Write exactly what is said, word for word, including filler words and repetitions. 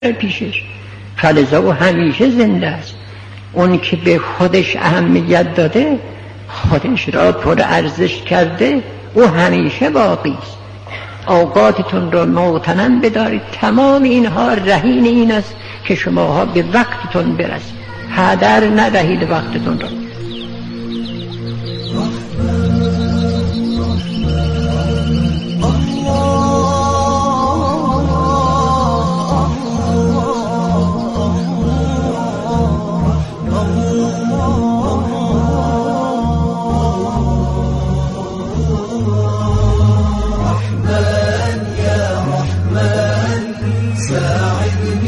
پیشش، فلذا او همیشه زنده است. اون که به خودش اهمیت داده، خودش را پر ارزش کرده، او همیشه باقی است. اوقاتتون را مغتنم بدارید. تمام اینها رهین این است که شماها به وقتتون برسید. هدر ندهید وقتتون را.